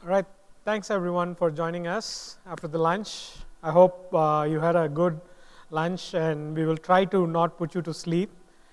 All right, thanks everyone for joining us after the lunch. I hope you had a good lunch and we will try to not put you to sleep.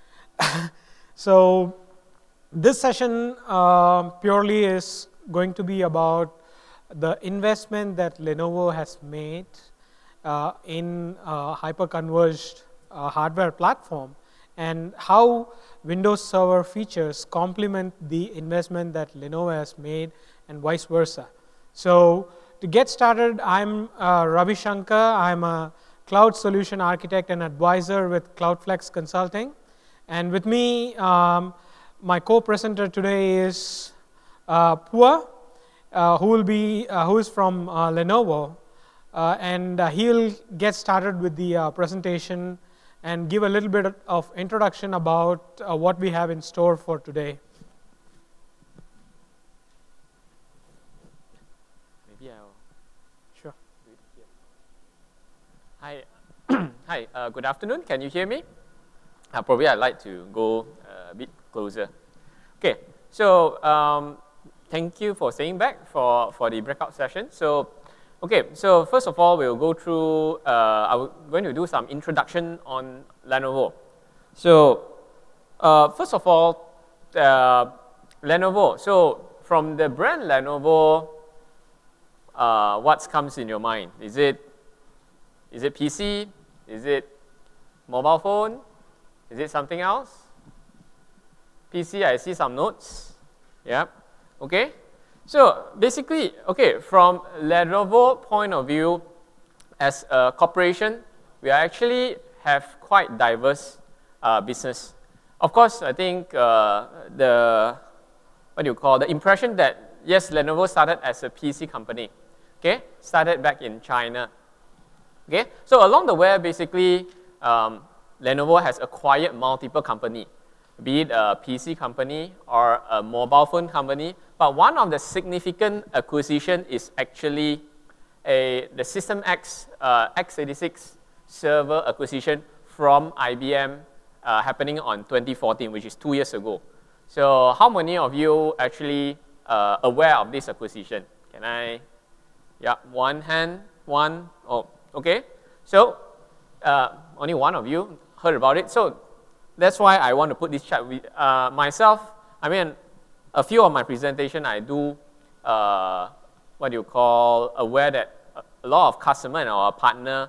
So this session purely is going to be about the investment that Lenovo has made in hyper-converged hardware platform and how Windows Server features complement the investment that Lenovo has made and vice versa. So to get started, I'm Ravi Shankar. I'm a cloud solution architect and advisor with Cloudflex Consulting. And with me, my co-presenter today is Pua, who is from Lenovo. And he'll get started with the presentation and give a little bit of introduction about what we have in store for today. Maybe I'll. Sure. Do it here. Hi. Hi. Good afternoon. Can you hear me? Probably I'd like to go a bit closer. Okay. So thank you for staying back for the breakout session. Okay, so first of all, we'll go through, I'm going to do some introduction on Lenovo. So first of all, Lenovo. So from the brand Lenovo, what comes in your mind? Is it PC? Is it mobile phone? Is it something else? PC, I see some notes. Yeah, okay. So basically, okay, from Lenovo point of view, as a corporation, we actually have quite diverse business. Of course, I think the impression that yes, Lenovo started as a PC company, okay, started back in China. Okay, so along the way, basically, Lenovo has acquired multiple companies, be it a PC company or a mobile phone company. But one of the significant acquisition is actually the System X x86 server acquisition from IBM happening on 2014, which is 2 years ago. So how many of you actually aware of this acquisition? Can I? Yeah, one hand, one. Oh, okay. So only one of you heard about it. So that's why I want to put this chart with myself. I mean, a few of my presentation, I do aware that a lot of customer and our partner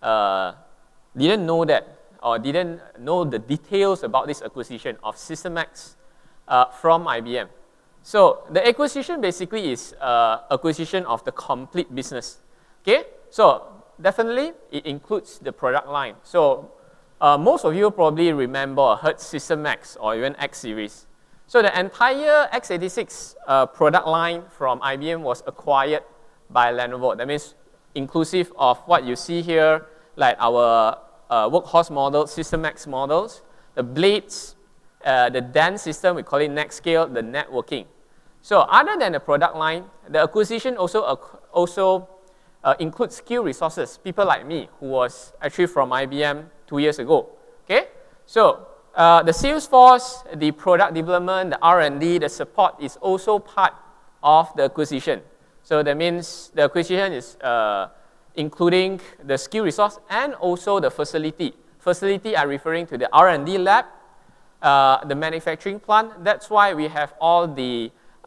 didn't know that or didn't know the details about this acquisition of System X from IBM. So the acquisition basically is acquisition of the complete business. Okay, so definitely it includes the product line. So most of you probably remember or heard System X or even X series. So the entire x86 product line from IBM was acquired by Lenovo. That means inclusive of what you see here, like our workhorse model, System X models, the blades, the DAN system, we call it NetScale, the networking. So other than the product line, the acquisition also includes skill resources, people like me who was actually from IBM 2 years ago. Okay, so the sales force, the product development, the R&D, the support is also part of the acquisition. So that means the acquisition is including the skill resource and also the facility. Facility are referring to the R&D lab, the manufacturing plant. That's why we have all the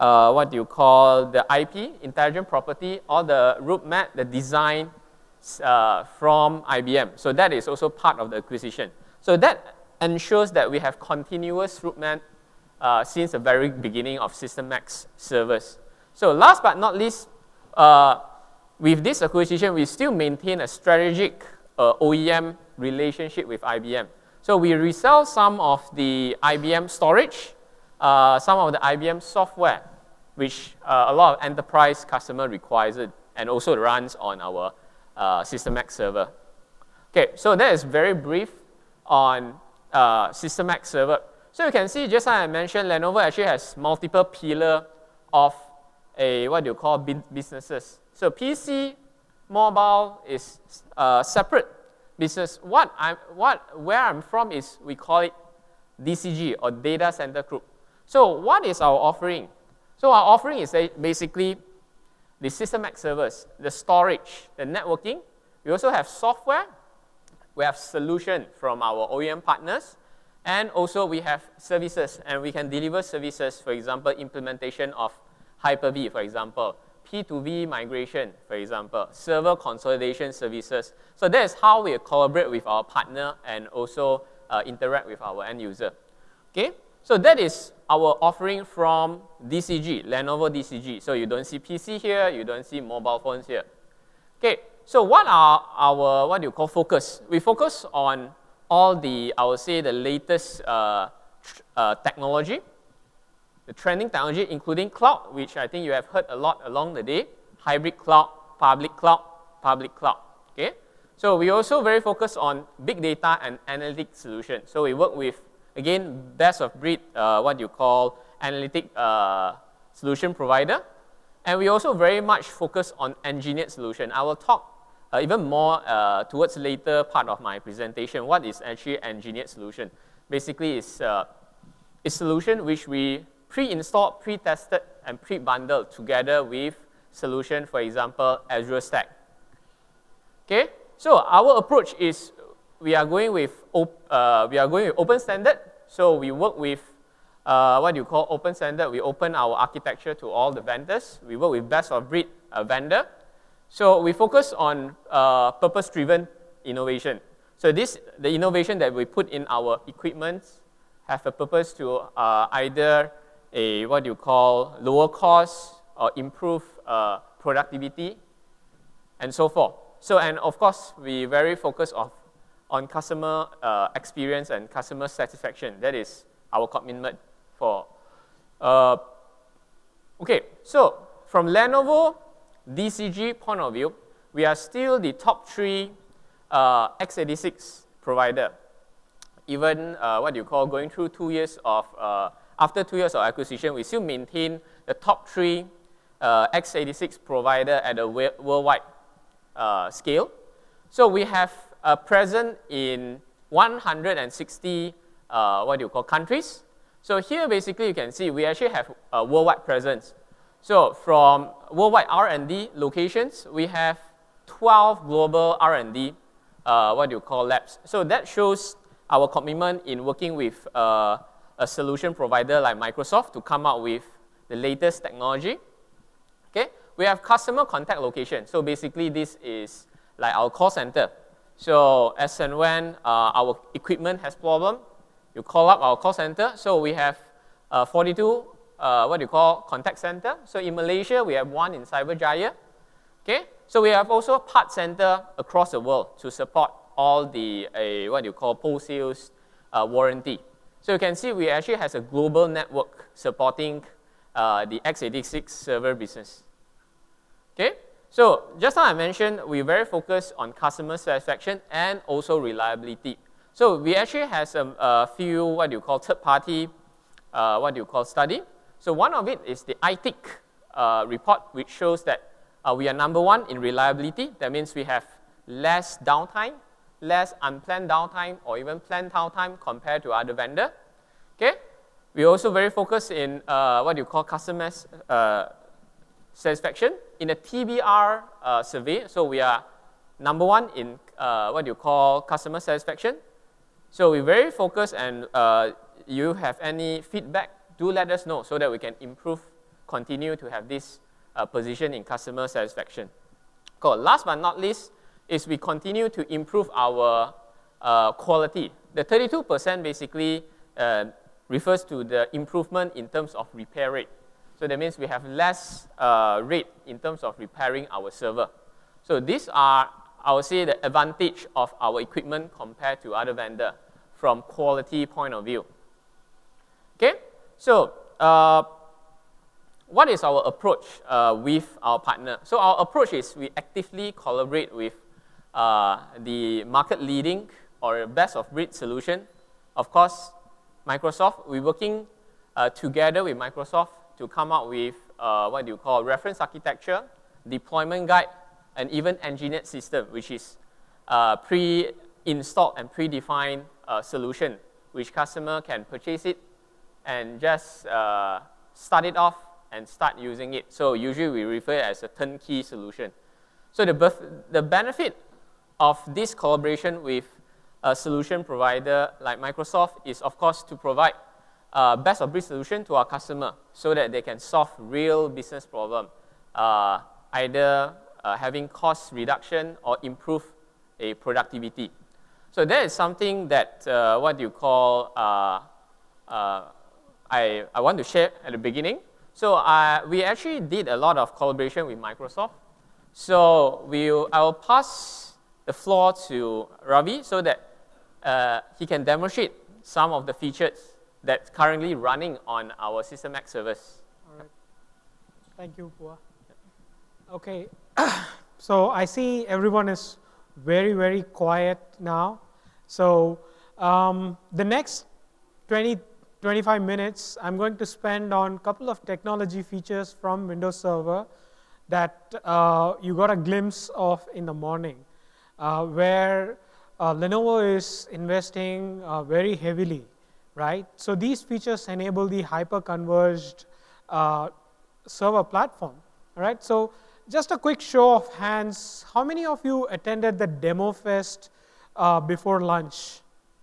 the IP, intelligent property, all the roadmap, the design from IBM. So that is also part of the acquisition. So that ensures that we have continuous roadmap since the very beginning of System X servers. So last but not least, with this acquisition, we still maintain a strategic OEM relationship with IBM. So we resell some of the IBM storage, some of the IBM software, which a lot of enterprise customer requires it, and also runs on our System X server. Okay, so that is very brief on System X server. So you can see, just like I mentioned, Lenovo actually has multiple pillars of businesses. So PC, mobile is separate business. Where I'm from is we call it DCG or Data Center Group. So what is our offering? So our offering is basically the SystemX servers, the storage, the networking. We also have software. We have solution from our OEM partners. And also we have services, and we can deliver services, for example, implementation of Hyper-V, for example, P2V migration, for example, server consolidation services. So that is how we collaborate with our partner and also interact with our end user. Okay? So that is our offering from DCG, Lenovo DCG. So you don't see PC here, you don't see mobile phones here. Okay, so what are our, what do you call, focus? We focus on all the, I would say, the latest technology, the trending technology, including cloud, which I think you have heard a lot along the day, hybrid cloud, public cloud, okay? So we also very focused on big data and analytic solutions. So we work with, again, best of breed, what you call, analytic solution provider. And we also very much focus on engineered solution. I will talk even more towards the later part of my presentation, what is actually engineered solution. Basically, it's a solution which we pre-installed, pre-tested, and pre-bundled together with solution, for example, Azure Stack. Okay, so our approach is we are going with open standard. So we work with what you call open standard. We open our architecture to all the vendors. We work with best of breed vendor. So we focus on purpose-driven innovation. So the innovation that we put in our equipment have a purpose to either what you call lower cost or improve productivity and so forth. So, and of course, we very focus on customer experience and customer satisfaction. That is our commitment for. Okay, so from Lenovo DCG point of view, we are still the top 3 x86 provider. Even what you call going through 2 years of, after 2 years of acquisition, we still maintain the top 3 x86 provider at a worldwide scale. So we have present in 160 what you call countries. So here basically you can see we actually have a worldwide presence. So from worldwide R&D locations, we have 12 global R&D what you call labs. So that shows our commitment in working with a solution provider like Microsoft to come out with the latest technology. Okay, we have customer contact location. So basically this is like our call center. So as and when our equipment has problem, you call up our call center. So we have 42 what you call contact center. So in Malaysia, we have 1 in Cyberjaya. Okay, so we have also part center across the world to support all the what you call post-sales warranty. So you can see we actually has a global network supporting the x86 server business. Okay, so just now I mentioned we very focused on customer satisfaction and also reliability. So we actually has a few what you call third-party what you call study. So one of it is the ITIC report, which shows that we are number 1 in reliability. That means we have less downtime, less unplanned downtime, or even planned downtime compared to other vendor. Okay, we also very focused in what you call customer satisfaction in a TBR survey. So we are number 1 in what you call customer satisfaction. So we very focused, and you have any feedback, do let us know so that we can improve, continue to have this position in customer satisfaction. Cool. Last but not least is we continue to improve our quality. The 32% basically refers to the improvement in terms of repair rate. So that means we have less rate in terms of repairing our server. So these are, I would say, the advantage of our equipment compared to other vendor from quality point of view. Okay, so what is our approach with our partner? So our approach is we actively collaborate with the market leading or best of breed solution. Of course, Microsoft, we're working together with Microsoft to come up with what you call reference architecture, deployment guide, and even engineered system, which is pre-installed and predefined solution, which customer can purchase it and just start it off and start using it. So usually we refer it as a turnkey solution. So the benefit of this collaboration with a solution provider like Microsoft is, of course, to provide best of breed solution to our customer so that they can solve real business problem, either having cost reduction or improve a productivity. So that is something that I want to share at the beginning. So we actually did a lot of collaboration with Microsoft. So I will pass the floor to Ravi so that he can demonstrate some of the features that's currently running on our SystemX servers. All right. Thank you, Pua. Okay. So I see everyone is very, very quiet now. So the next 25 minutes, I'm going to spend on a couple of technology features from Windows Server that you got a glimpse of in the morning, where Lenovo is investing very heavily, right? So these features enable the hyper-converged server platform, all right? So just a quick show of hands, how many of you attended the demo fest before lunch?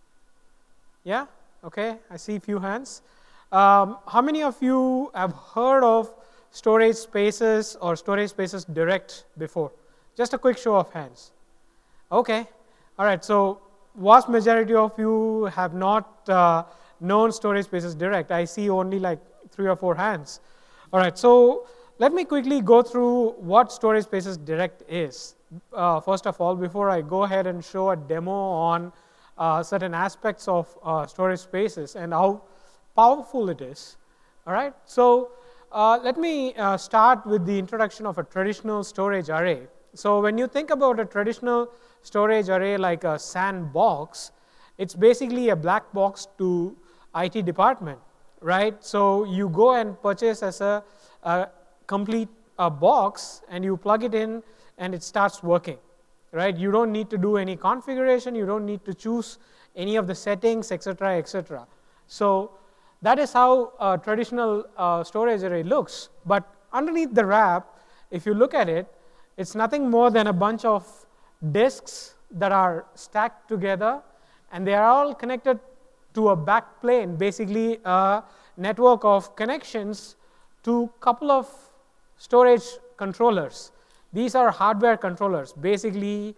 Yeah? Okay, I see a few hands. How many of you have heard of Storage Spaces or Storage Spaces Direct before? Just a quick show of hands. Okay, all right, so vast majority of you have not known Storage Spaces Direct. I see only like 3 or 4 hands. All right, so let me quickly go through what Storage Spaces Direct is. First of all, before I go ahead and show a demo on certain aspects of storage spaces and how powerful it is. All right, so let me start with the introduction of a traditional storage array. So when you think about a traditional storage array like a sandbox, it's basically a black box to IT department, right? So you go and purchase as a complete box and you plug it in and it starts working, right? You don't need to do any configuration, you don't need to choose any of the settings, etc., etc. So that is how a traditional storage array looks. But underneath the wrap, if you look at it, it's nothing more than a bunch of disks that are stacked together, and they are all connected to a backplane, basically a network of connections to a couple of storage controllers. These are hardware controllers, basically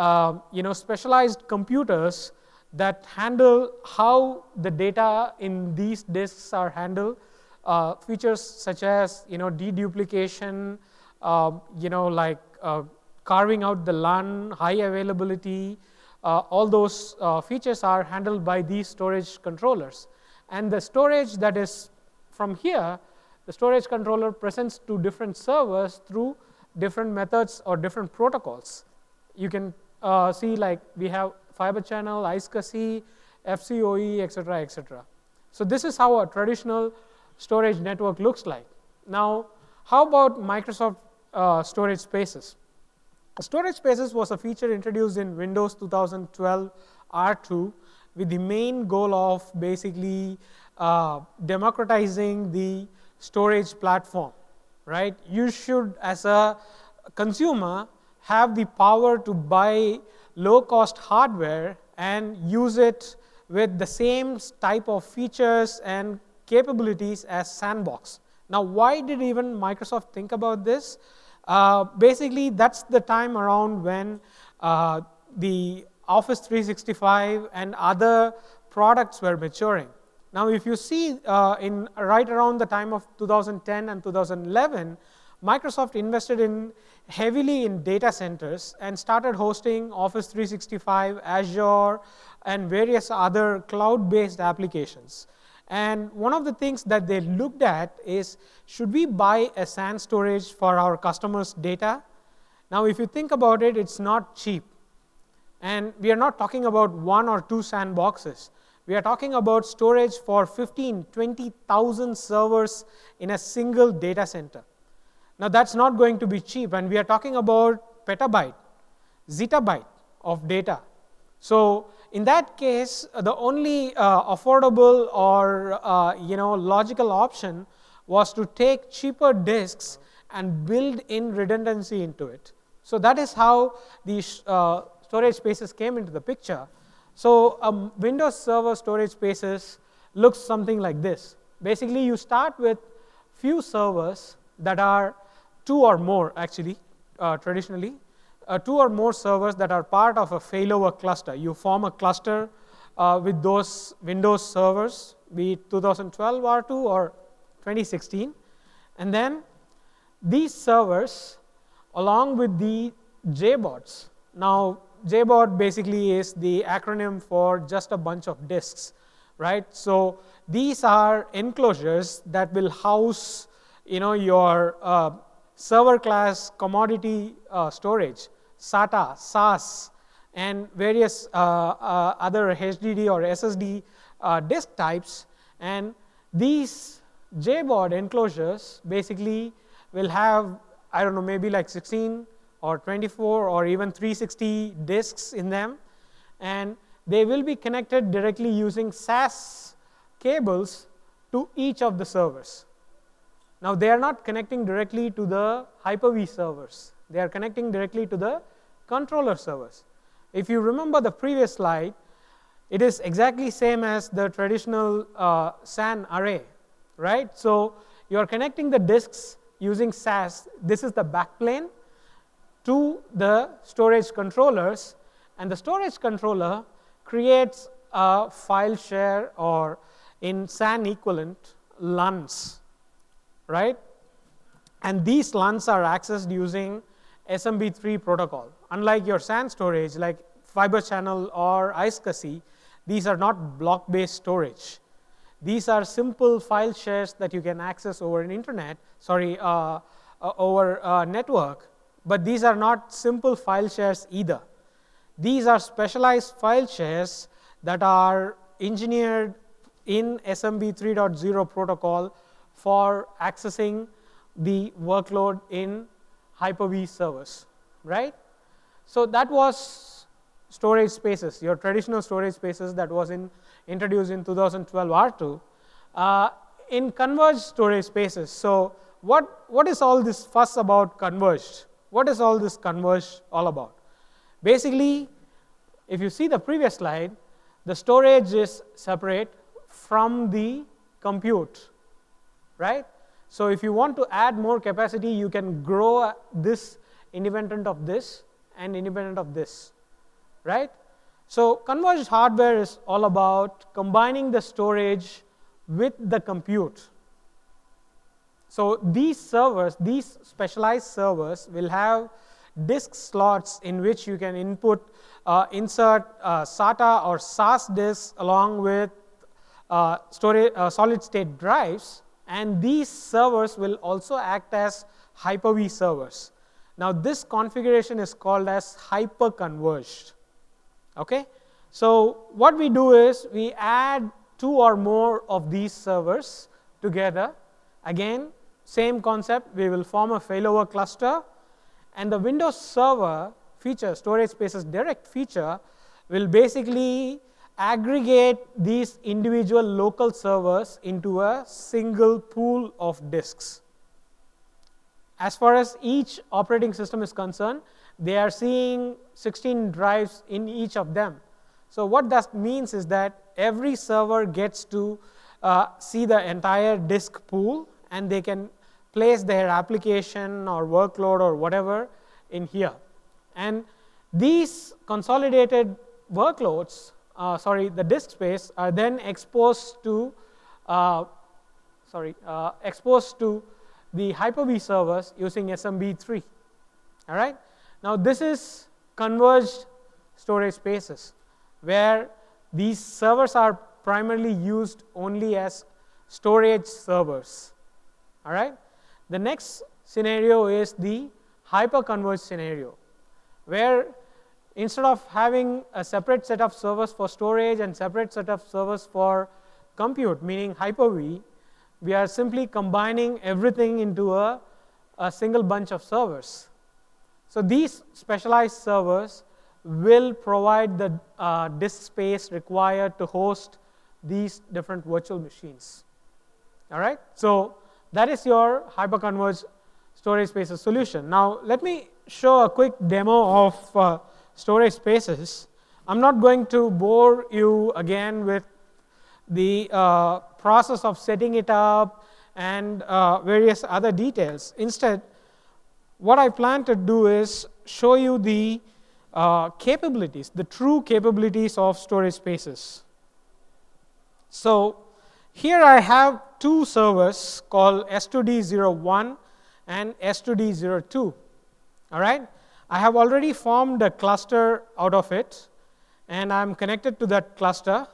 specialized computers that handle how the data in these disks are handled. Features such as deduplication, like carving out the LUN, high availability, all those features are handled by these storage controllers. And the storage that is from here, the storage controller presents to different servers through different methods or different protocols. You can see like we have Fiber Channel, iSCSI, FCOE, etc., etc. So this is how a traditional storage network looks like. Now, how about Microsoft Storage Spaces? Storage Spaces was a feature introduced in Windows 2012 R2 with the main goal of basically democratizing the storage platform, right? You should, as a consumer, have the power to buy low-cost hardware and use it with the same type of features and capabilities as Sandbox. Now, why did even Microsoft think about this? Basically, that's the time around when the Office 365 and other products were maturing. Now, if you see in right around the time of 2010 and 2011, Microsoft invested heavily in data centers and started hosting Office 365, Azure, and various other cloud-based applications. And one of the things that they looked at is, should we buy a SAN storage for our customers' data? Now, if you think about it, it's not cheap. And we are not talking about 1 or 2 sandboxes. We are talking about storage for 15, 20,000 servers in a single data center. Now, that's not going to be cheap, and we are talking about petabyte, zettabyte of data. So in that case, the only affordable or logical option was to take cheaper disks and build in redundancy into it. So that is how these storage spaces came into the picture. So Windows Server storage spaces looks something like this. Basically, you start with few servers that are 2 or more, actually, traditionally. 2 or more servers that are part of a failover cluster. You form a cluster with those Windows servers, be it 2012 R2 or 2016. And then these servers, along with the JBODs. Now, JBOD basically is the acronym for just a bunch of disks, right? So these are enclosures that will house, your server class commodity storage, SATA, SAS, and various other HDD or SSD disk types. And these JBOD enclosures basically will have, I don't know, maybe like 16 or 24 or even 360 disks in them. And they will be connected directly using SAS cables to each of the servers. Now, they are not connecting directly to the Hyper-V servers. They are connecting directly to the controller servers. If you remember the previous slide, it is exactly same as the traditional SAN array, right? So you are connecting the disks using SAS. This is the backplane to the storage controllers, and the storage controller creates a file share, or in SAN equivalent, LUNs, right? And these LUNs are accessed using SMB3 protocol. Unlike your SAN storage, like Fiber Channel or iSCSI, these are not block-based storage. These are simple file shares that you can access over an internet, over a network, but these are not simple file shares either. These are specialized file shares that are engineered in SMB 3.0 protocol for accessing the workload in Hyper-V servers, right? So that was storage spaces, your traditional storage spaces that was introduced in 2012 R2. In converged storage spaces, so what is all this fuss about converged? What is all this converged all about? Basically, if you see the previous slide, the storage is separate from the compute, right? So if you want to add more capacity, you can grow this independent of this and independent of this, right? So converged hardware is all about combining the storage with the compute. So these servers, these specialized servers will have disk slots in which you can insert SATA or SAS disks along with solid state drives, and these servers will also act as Hyper-V servers. Now this configuration is called as hyper-converged. Okay? So what we do is we add 2 or more of these servers together. Again, same concept, we will form a failover cluster, and the Windows Server feature, storage spaces direct feature, will basically aggregate these individual local servers into a single pool of disks. As far as each operating system is concerned, they are seeing 16 drives in each of them. So what that means is that every server gets to see the entire disk pool, and they can place their application or workload or whatever in here. And these consolidated workloads, the disk space, are then exposed to the Hyper-V servers using SMB3. All right. Now this is converged storage spaces, where these servers are primarily used only as storage servers. All right. The next scenario is the hyper-converged scenario, where instead of having a separate set of servers for storage and separate set of servers for compute, meaning Hyper-V, we are simply combining everything into a single bunch of servers. So these specialized servers will provide the disk space required to host these different virtual machines. All right. So that is your hyperconverged storage spaces solution. Now, let me show a quick demo of storage spaces. I'm not going to bore you again with the process of setting it up and various other details. Instead, what I plan to do is show you the capabilities, the true capabilities of storage spaces. So here I have two servers called S2D01 and S2D02. All right? I have already formed a cluster out of it, and I'm connected to that cluster,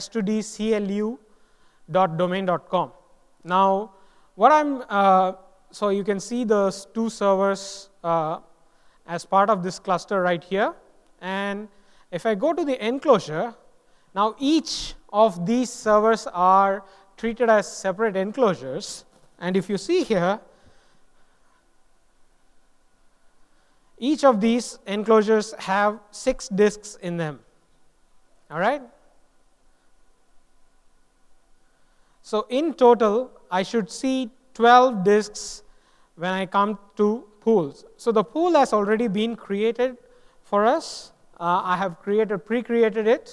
s2dclu.domain.com. Now, what so you can see those two servers as part of this cluster right here. And if I go to the enclosure, now each of these servers are treated as separate enclosures. And if you see here, each of these enclosures have 6 disks in them. All right? So in total, I should see 12 disks when I come to pools. So the pool has already been created for us. I have pre-created it.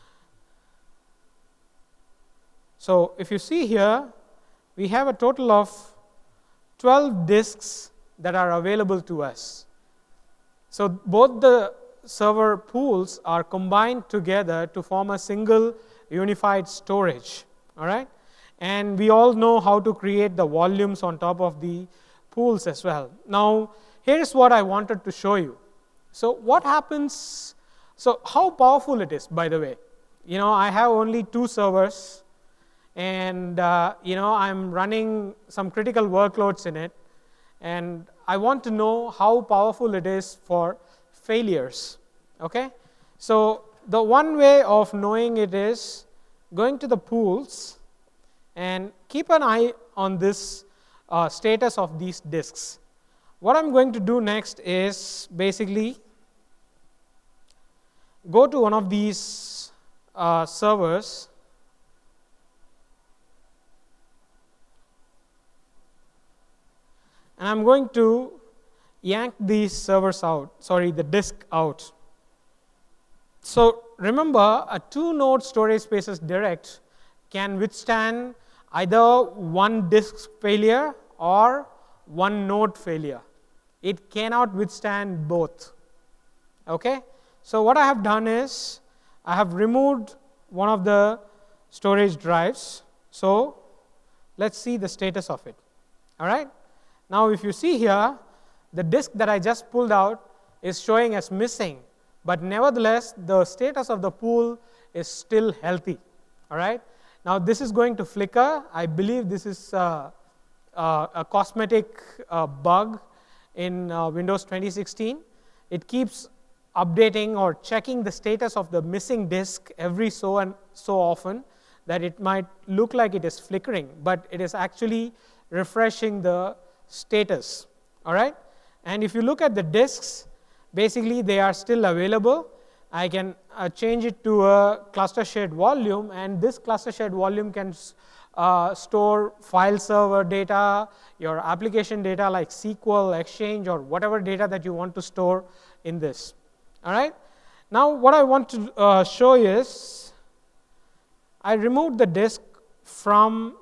So if you see here, we have a total of 12 disks that are available to us. So both the server pools are combined together to form a single unified storage. All right? And we all know how to create the volumes on top of the pools as well. Now, here's what I wanted to show you. So what happens, so how powerful it is, by the way. I have only 2 servers, and I'm running some critical workloads in it, and I want to know how powerful it is for failures. Okay? So the one way of knowing it is going to the pools and keep an eye on this status of these disks. What I'm going to do next is basically go to one of these servers, and I'm going to yank these servers out, the disk out. So remember, a 2-node storage spaces direct can withstand either one disk failure or one node failure. It cannot withstand both. Okay? So what I have done is I have removed one of the storage drives. So let's see the status of it. All right? Now if you see here, the disk that I just pulled out is showing as missing, but nevertheless the status of the pool is still healthy. All right? Now this is going to flicker. I believe this is a cosmetic bug in Windows 2016. It keeps updating or checking the status of the missing disk every so and so often that it might look like it is flickering, but it is actually refreshing the status. All right? And if you look at the disks, basically they are still available. I can change it to a cluster shared volume, and this cluster shared volume can store file server data, your application data like SQL, Exchange, or whatever data that you want to store in this. All right? Now what I want to show is I removed the disk from,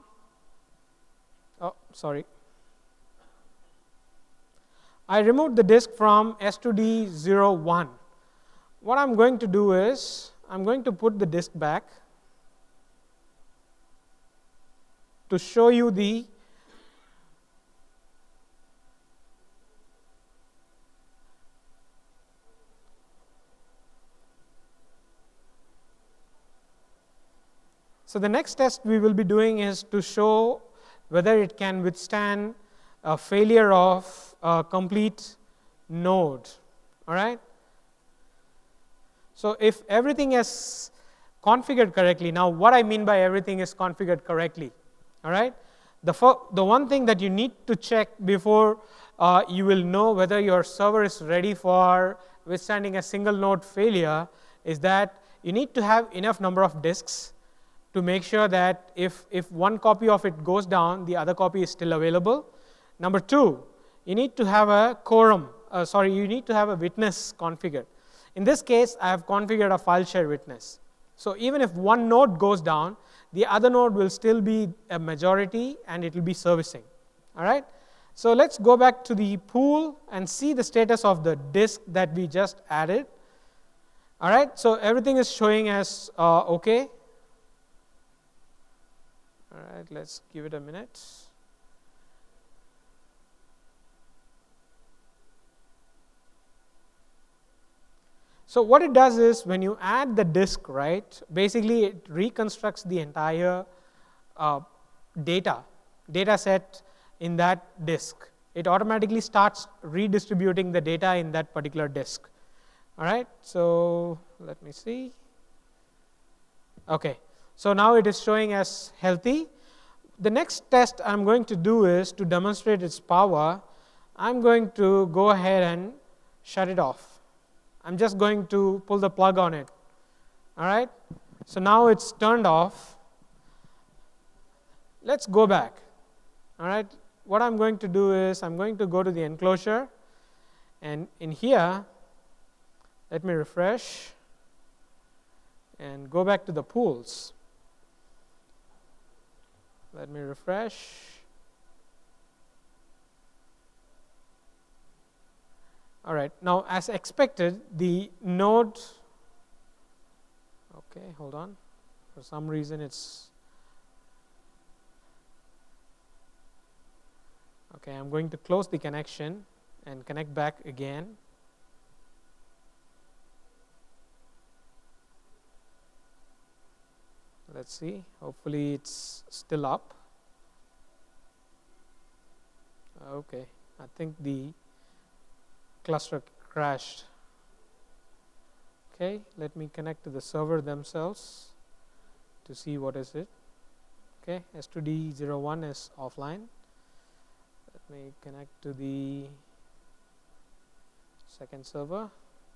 I removed the disk from S2D01. What I'm going to do is I'm going to put the disk back to show you the So the next test we will be doing is to show whether it can withstand a failure of a complete node. All right? So if everything is configured correctly, now what I mean by everything is configured correctly, all right? The one thing that you need to check before you will know whether your server is ready for withstanding a single node failure is that you need to have enough number of disks to make sure that if one copy of it goes down, the other copy is still available. Number two, you need to have a quorum, you need to have a witness configured. In this case, I have configured a file share witness. So even if one node goes down, the other node will still be a majority and it will be servicing. All right? So let's go back to the pool and see the status of the disk that we just added. All right? So everything is showing as OK. All right, let's give it a minute. So what it does is when you add the disk, right, basically it reconstructs the entire data set in that disk. It automatically starts redistributing the data in that particular disk. All right, so let me see. Okay, so now it is showing as healthy. The next test I'm going to do is to demonstrate its power. I'm going to go ahead and shut it off. I'm just going to pull the plug on it. All right, so now it's turned off. Let's go back. All right, what I'm going to do is I'm going to go to the enclosure, and in here, let me refresh and go back to the pools. Let me refresh. All right, now as expected, the node, okay, hold on. For some reason it's, okay, I'm going to close the connection and connect back again. Let's see, hopefully it's still up. Okay, I think the cluster crashed. Okay, let me connect to the server themselves to see what is it. Okay, S2D01 is offline. Let me connect to the second server.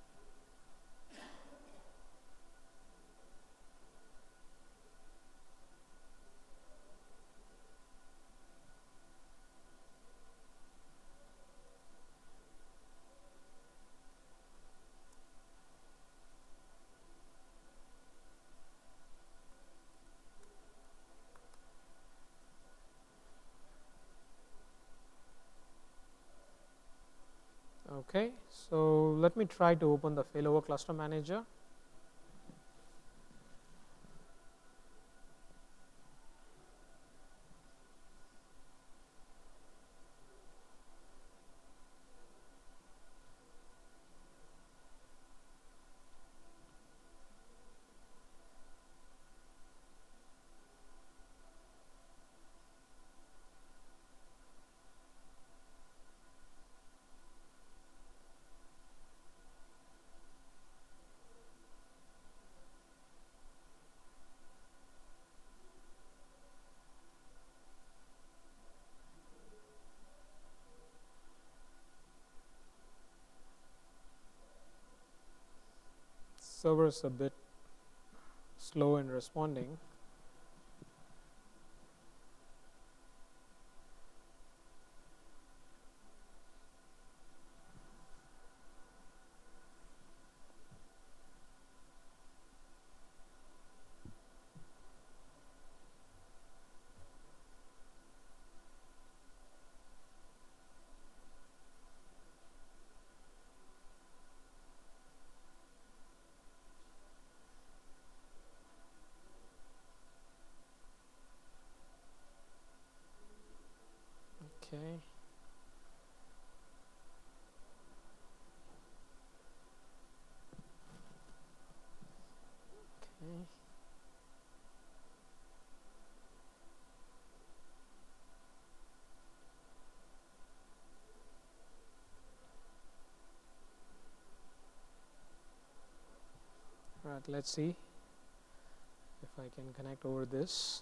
Okay, so let me try to open the failover cluster manager. Server is a bit slow in responding. Okay. Okay. Right, let's see if I can connect over this.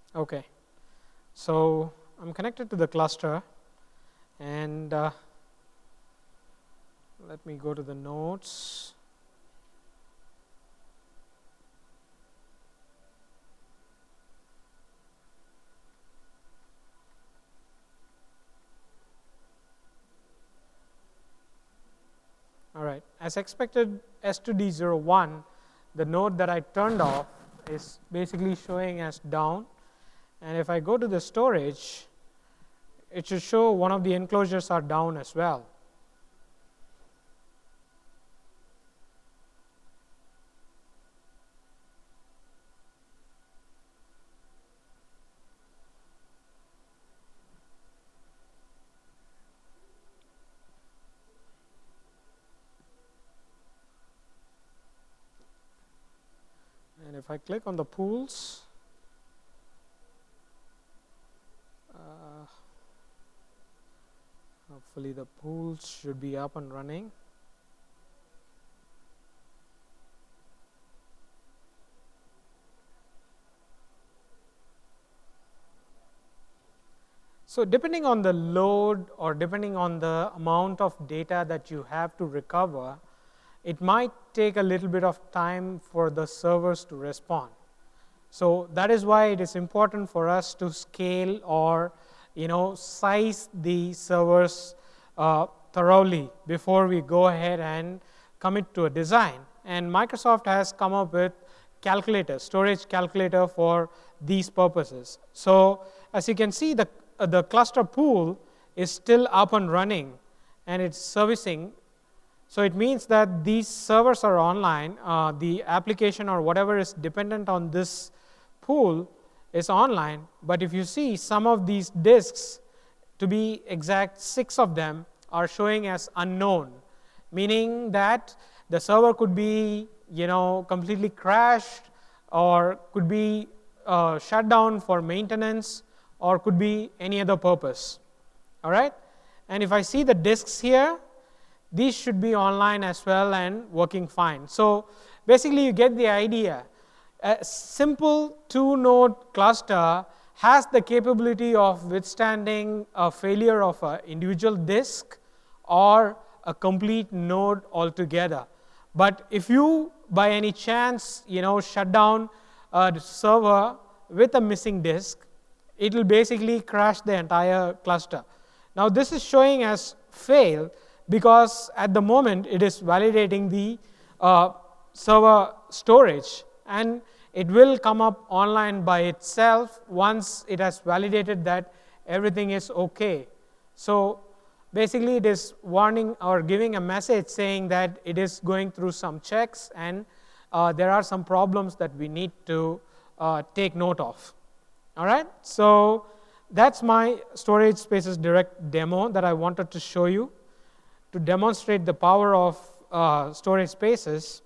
Okay, so I'm connected to the cluster, and let me go to the nodes. All right, as expected, S2D01, the node that I turned off, is basically showing as down. And if I go to the storage, it should show one of the enclosures are down as well. And if I click on the pools, hopefully the pools should be up and running. So depending on the load or depending on the amount of data that you have to recover, it might take a little bit of time for the servers to respond. So that is why it is important for us to scale or size the servers thoroughly before we go ahead and commit to a design. And Microsoft has come up with calculators, storage calculator for these purposes. So as you can see, the cluster pool is still up and running, and it's servicing. So it means that these servers are online. The application or whatever is dependent on this pool is online. But if you see, some of these disks, to be exact, 6 of them are showing as unknown, meaning that the server could be completely crashed, or could be shut down for maintenance, or could be any other purpose. All right? And if I see the disks here, these should be online as well and working fine. So basically you get the idea. A simple 2-node cluster has the capability of withstanding a failure of an individual disk or a complete node altogether. But if you by any chance shut down a server with a missing disk, it will basically crash the entire cluster. Now this is showing as fail because at the moment it is validating the server storage, and it will come up online by itself once it has validated that everything is okay. So basically it is warning or giving a message saying that it is going through some checks, and there are some problems that we need to take note of. All right, so that's my Storage Spaces Direct demo that I wanted to show you to demonstrate the power of storage spaces.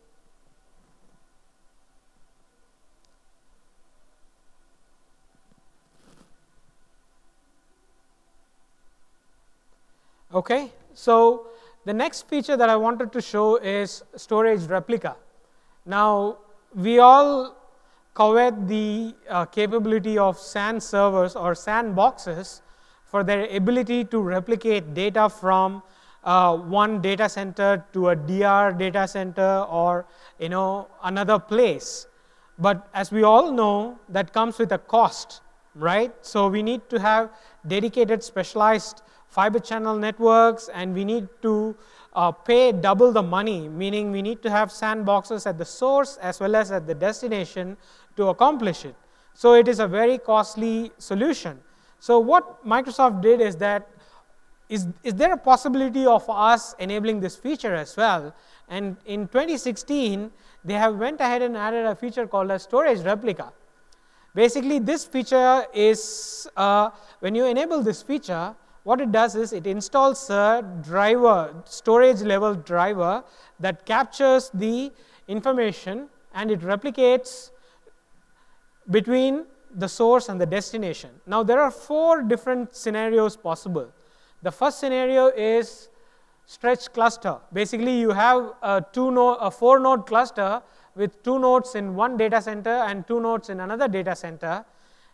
Okay, so the next feature that I wanted to show is storage replica. Now we all covet the capability of SAN servers or sandboxes for their ability to replicate data from one data center to a DR data center or another place. But as we all know, that comes with a cost, right? So we need to have dedicated specialized fiber channel networks, and we need to pay double the money, meaning we need to have sandboxes at the source as well as at the destination to accomplish it. So it is a very costly solution. So what Microsoft did is that, is there a possibility of us enabling this feature as well? And in 2016, they have went ahead and added a feature called a storage replica. Basically, this feature is, when you enable this feature, what it does is it installs a driver, storage level driver, that captures the information and it replicates between the source and the destination. Now there are 4 different scenarios possible. The first scenario is stretched cluster. Basically you have a 4-node cluster with 2 nodes in one data center and 2 nodes in another data center,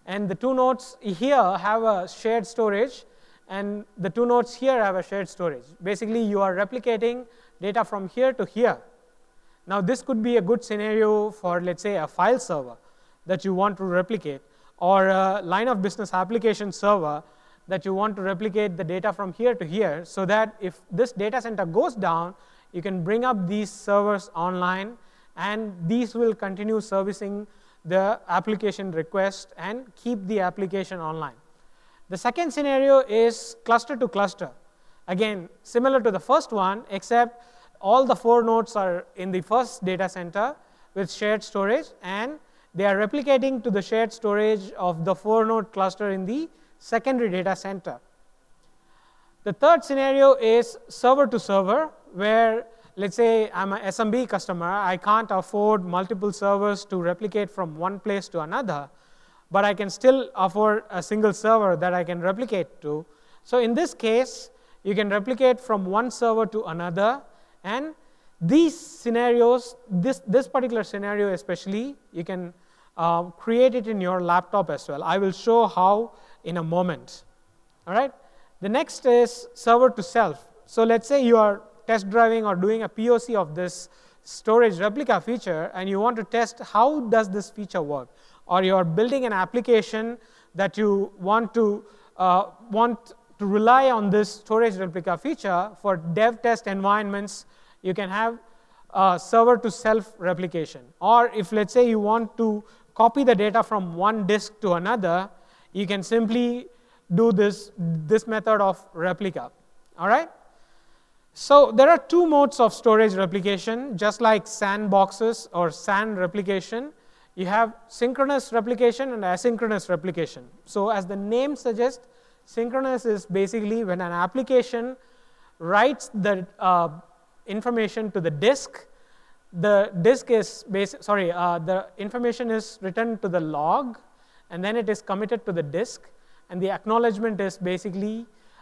And the two nodes here have a shared storage, and the two nodes here have a shared storage. Basically, you are replicating data from here to here. Now, this could be a good scenario for, let's say, a file server that you want to replicate, or a line of business application server that you want to replicate the data from here to here, so that if this data center goes down, you can bring up these servers online, and these will continue servicing the application request and keep the application online. The second scenario is cluster to cluster. Again, similar to the first one, except all the 4 nodes are in the first data center with shared storage, and they are replicating to the shared storage of the 4-node cluster in the secondary data center. The third scenario is server to server, where let's say I'm an SMB customer. I can't afford multiple servers to replicate from one place to another, but I can still afford a single server that I can replicate to. So in this case, you can replicate from one server to another, and these scenarios, this particular scenario especially, you can create it in your laptop as well. I will show how in a moment. All right. The next is server to self. So let's say you are test driving or doing a POC of this storage replica feature, and you want to test how does this feature work, or you are building an application that you want to rely on this storage replica feature for dev test environments. You can have server to self replication. Or if let's say you want to copy the data from one disk to another, you can simply do this method of replica. All right. So there are 2 modes of storage replication, just like sandboxes or SAN replication. You have synchronous replication and asynchronous replication. So as the name suggests, synchronous is basically when an application writes the information to the disk. The disk is the information is written to the log, and then it is committed to the disk, and the acknowledgement is basically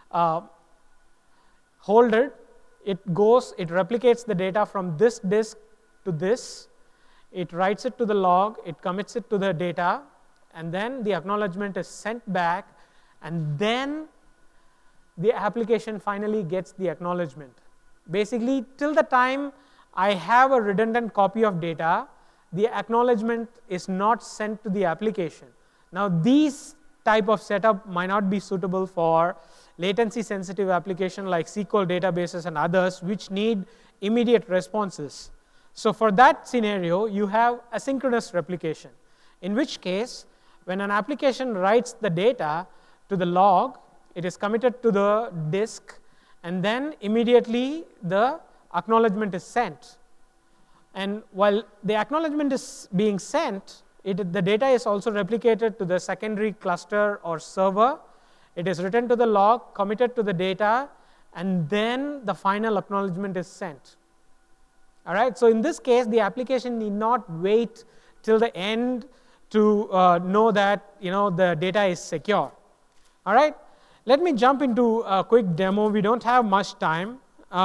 holded. It replicates the data from this disk to this. It writes it to the log, it commits it to the data, and then the acknowledgement is sent back, and then the application finally gets the acknowledgement. Basically, till the time I have a redundant copy of data, the acknowledgement is not sent to the application. Now, these type of setup might not be suitable for latency sensitive application like SQL databases and others, which need immediate responses. So for that scenario, you have asynchronous replication, in which case when an application writes the data to the log, it is committed to the disk, and then immediately the acknowledgement is sent. And while the acknowledgement is being sent, the data is also replicated to the secondary cluster or server. It is written to the log, committed to the data, and then the final acknowledgement is sent. All right. So in this case, the application need not wait till the end to know that the data is secure. All right. Let me jump into a quick demo. We don't have much time.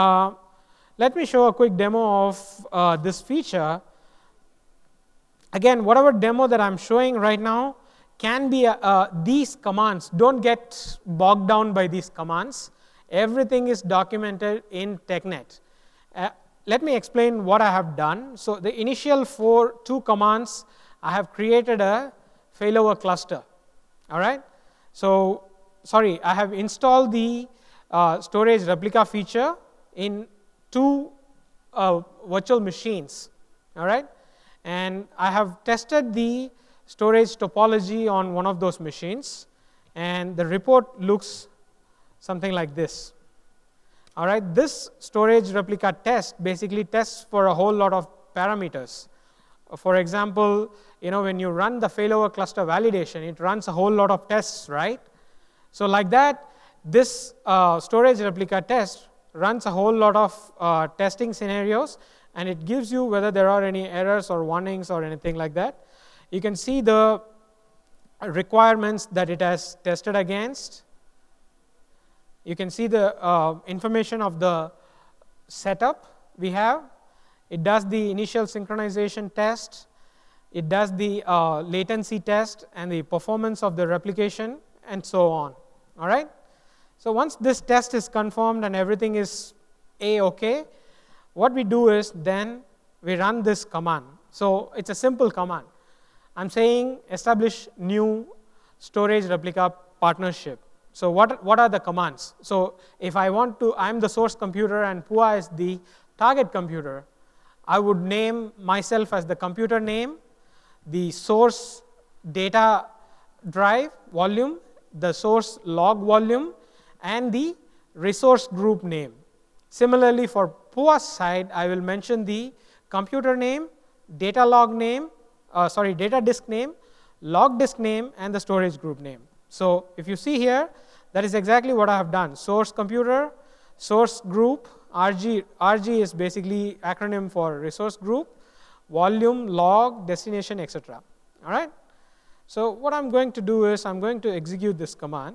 Let me show a quick demo of this feature. Again, whatever demo that I'm showing right now can be these commands. Don't get bogged down by these commands. Everything is documented in TechNet. Let me explain what I have done. So the initial 2 commands, I have created a failover cluster. All right. So I have installed the storage replica feature in 2 virtual machines. All right. And I have tested the storage topology on one of those machines, and the report looks something like this. All right, this storage replica test basically tests for a whole lot of parameters. For example, when you run the failover cluster validation, it runs a whole lot of tests, right? So like that, this storage replica test runs a whole lot of testing scenarios, and it gives you whether there are any errors or warnings or anything like that. You can see the requirements that it has tested against. You can see the information of the setup we have. It does the initial synchronization test. it does the latency test and the performance of the replication, and so on. All right? So once this test is confirmed and everything is A-OK, what we do is then we run this command. So it's a simple command. I'm saying establish new storage replica partnership. So what are the commands? So if I want to, I'm the source computer and Pua is the target computer, I would name myself as the computer name, the source data drive volume, the source log volume, and the resource group name. Similarly, for Pua's side, I will mention the computer name, data log name, data disk name, log disk name, and the storage group name. So if you see here, that is exactly what I have done. Source computer, source group, RG is basically acronym for resource group, volume, log, destination, etc. All right? So what I'm going to do is I'm going to execute this command.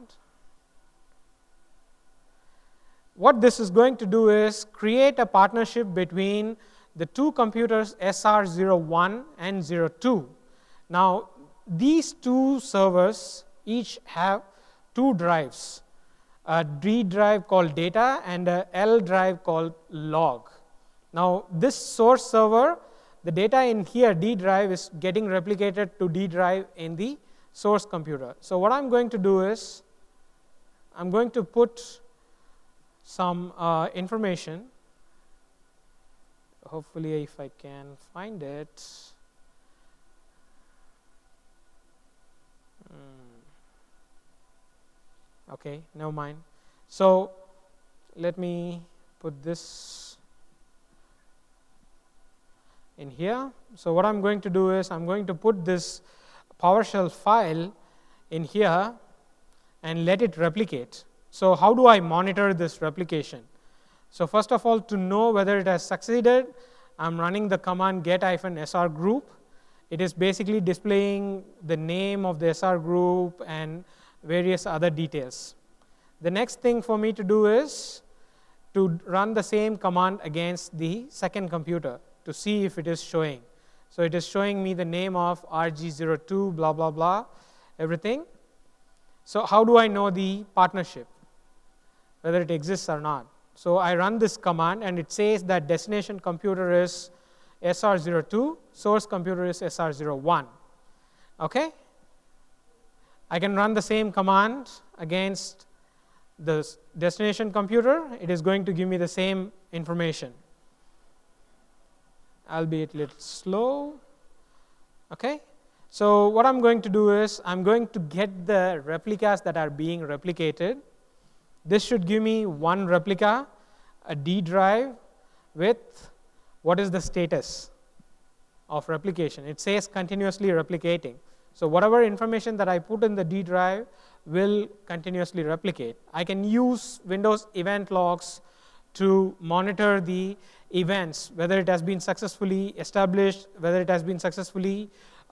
What this is going to do is create a partnership between the two computers SR01 and 02. Now, these two servers each have two drives, a D drive called data and a L drive called log. Now, this source server, the data in here, D drive, is getting replicated to D drive in the source computer. So what I'm going to do is I'm going to put some information. Hopefully, if I can find it. Okay, never mind. So let me put this in here. So what I'm going to do is I'm going to put this PowerShell file in here and let it replicate. So how do I monitor this replication? So first of all, to know whether it has succeeded, I'm running the command get-sr group. It is basically displaying the name of the SR group and various other details. The next thing for me to do is to run the same command against the second computer to see if it is showing. So it is showing me the name of RG02, blah, blah, blah, everything. So how do I know the partnership, whether it exists or not? So I run this command and it says that destination computer is SR02, source computer is SR01. Okay? I can run the same command against the destination computer. It is going to give me the same information, albeit a little slow. Okay? So what I'm going to do is I'm going to get the replicas that are being replicated. This should give me one replica, a D drive with what is the status of replication. It says continuously replicating. So whatever information that I put in the D drive will continuously replicate. I can use Windows event logs to monitor the events, whether it has been successfully established, whether it has been successfully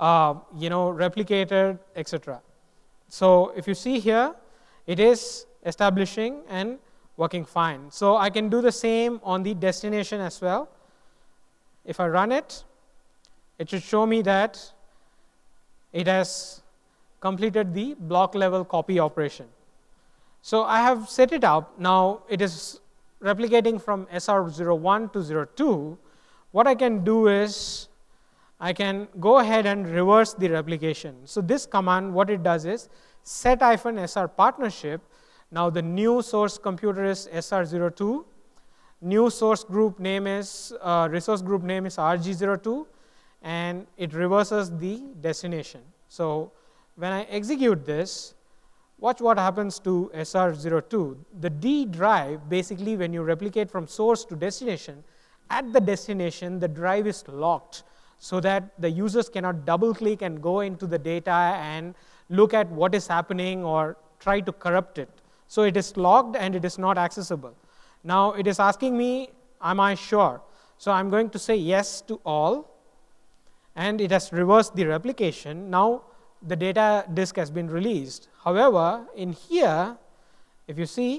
replicated, etc. So if you see here, it is establishing and working fine. So I can do the same on the destination as well. If I run it, it should show me that it has completed the block level copy operation. So I have set it up. Now it is replicating from SR01 to 02. What I can do is I can go ahead and reverse the replication. So this command, what it does is set-sr partnership. Now the new source computer is SR02. New source group name is, resource group name is RG02, and it reverses the destination. So when I execute this, watch what happens to SR02. The D drive, basically when you replicate from source to destination, at the destination the drive is locked so that the users cannot double click and go into the data and look at what is happening or try to corrupt it. So it is locked and it is not accessible. Now it is asking me, am I sure? So I'm going to say yes to all, and it has reversed the replication. Now the data disk has been released. However, in here, if you see,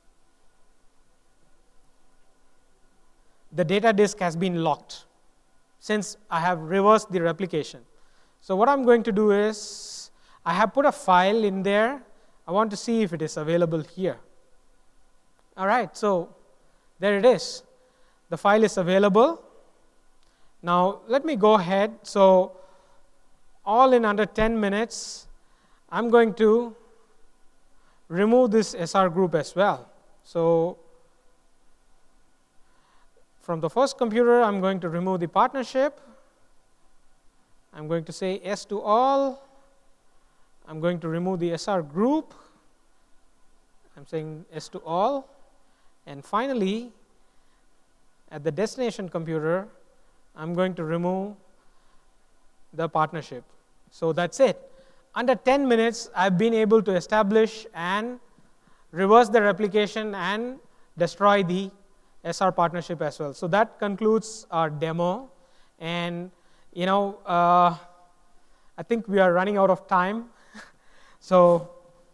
the data disk has been locked. since I have reversed the replication. So what I'm going to do is, I have put a file in there. I want to see if it is available here. All right, so there it is. The file is available. Now let me go ahead. So all in under 10 minutes, I'm going to remove this SR group as well. So from the first computer, I'm going to remove the partnership. I'm going to say yes to all. I'm going to remove the SR group. I'm saying yes to all. And finally, at the destination computer, I'm going to remove the partnership. So that's it. Under 10 minutes, I've been able to establish and reverse the replication and destroy the SR partnership as well. So that concludes our demo. And I think we are running out of time. So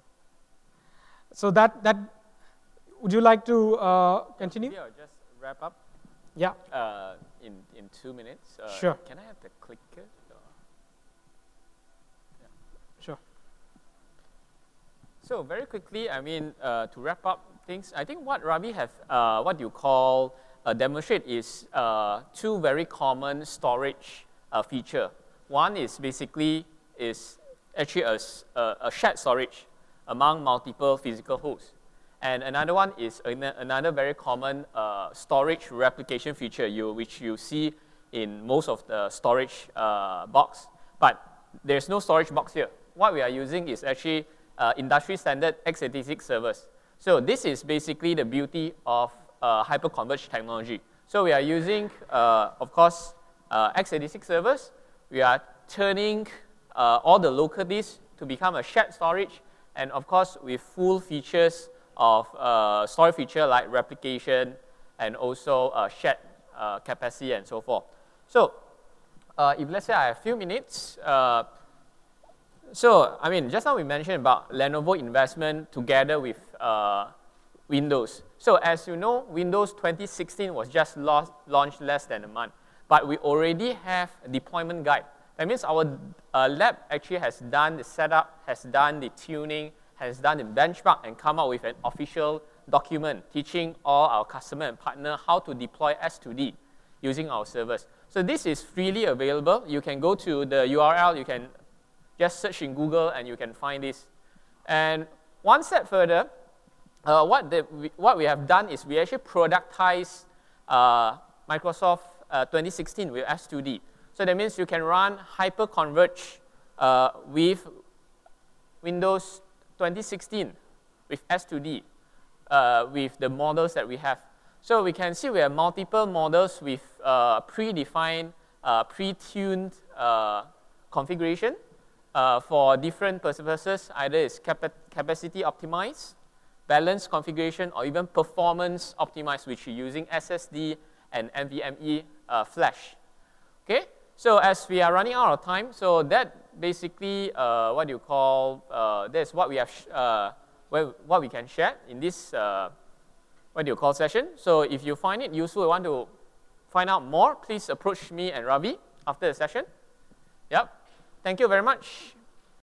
that would you like to continue? Yeah, just wrap up. Yeah. In 2 minutes. Sure. Can I have the clicker? Sure. So very quickly, to wrap up things, I think what Ravi have, what you call demonstrate is two very common storage feature. One is basically actually a shared storage among multiple physical hosts. And another one is another very common storage replication feature which you see in most of the storage box. But there's no storage box here. What we are using is actually industry standard x86 servers. So this is basically the beauty of hyperconverged technology. So we are using, of course, x86 servers. We are turning all the local disks to become a shared storage, and of course with full features of storage feature like replication and also shared capacity and so forth. So if let's say I have a few minutes, just now we mentioned about Lenovo investment together with Windows. So as you know, Windows 2016 was just launched less than a month, but we already have a deployment guide. That means our lab actually has done the setup, has done the tuning, has done the benchmark, and come up with an official document teaching all our customer and partner how to deploy S2D using our servers. So this is freely available. You can go to the URL, you can just search in Google and you can find this. And one step further, what we have done is we actually productize Microsoft 2016 with S2D. So that means you can run hyperconverged with Windows 2016 with S2D with the models that we have. So we can see we have multiple models with predefined, pre-tuned configuration for different purposes. Either it's capacity optimized, balance configuration, or even performance optimized, which you're using SSD and NVMe flash. Okay, so as we are running out of time, so that basically that's what we have what we can share in this session. So if you find it useful, want to find out more, please approach me and Ravi after the session. Yep. Thank you very much.